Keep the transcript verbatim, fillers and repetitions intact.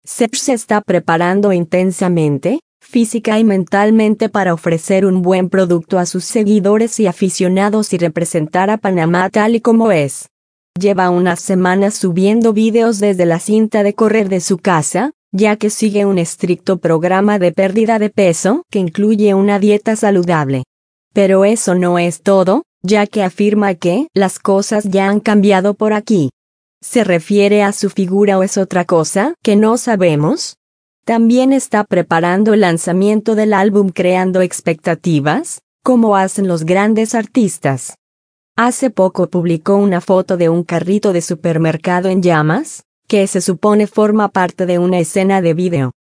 Serge se está preparando intensamente, física y mentalmente para ofrecer un buen producto a sus seguidores y aficionados y representar a Panamá tal y como es. Lleva unas semanas subiendo videos desde la cinta de correr de su casa, ya que sigue un estricto programa de pérdida de peso que incluye una dieta saludable. Pero eso no es todo, ya que afirma que las cosas ya han cambiado por aquí. ¿Se refiere a su figura o es otra cosa que no sabemos? También está preparando el lanzamiento del álbum creando expectativas, como hacen los grandes artistas. Hace poco publicó una foto de un carrito de supermercado en llamas, que se supone forma parte de una escena de video.